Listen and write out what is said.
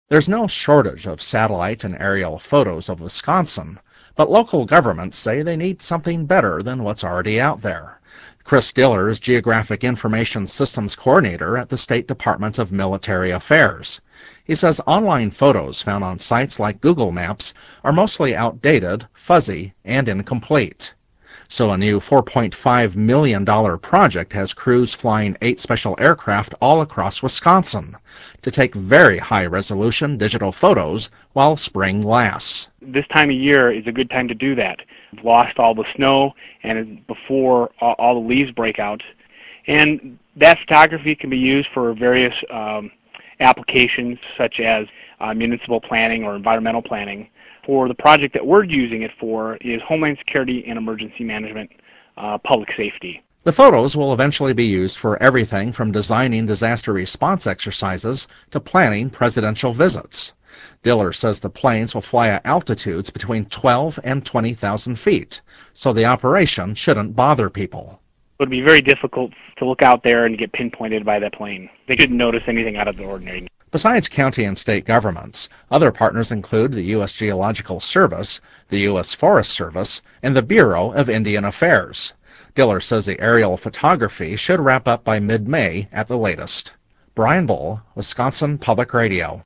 There's no shortage of satellite and aerial photos of Wisconsin, but local governments say they need something better than what's already out there. Chris Diller is Geographic Information Systems Coordinator at the State Department of Military Affairs. He says online photos found on sites like Google Maps are mostly outdated, fuzzy, and incomplete. So a new $4.5 million project has crews flying 8 special aircraft all across Wisconsin to take very high-resolution digital photos while spring lasts. This time of year is a good time to do that. We've lost all the snow and before all the leaves break out. And that photography can be used for various applications such as municipal planning or environmental planning. For the project that we're using it for is Homeland Security and Emergency Management, public safety. The photos will eventually be used for everything from designing disaster response exercises to planning presidential visits. Diller says the planes will fly at altitudes between 12 and 20,000 feet, so the operation shouldn't bother people. It would be very difficult to look out there and get pinpointed by that plane. They shouldn't notice anything out of the ordinary. Besides county and state governments, other partners include the U.S. Geological Service, the U.S. Forest Service, and the Bureau of Indian Affairs. Diller says the aerial photography should wrap up by mid-May at the latest. Brian Bull, Wisconsin Public Radio.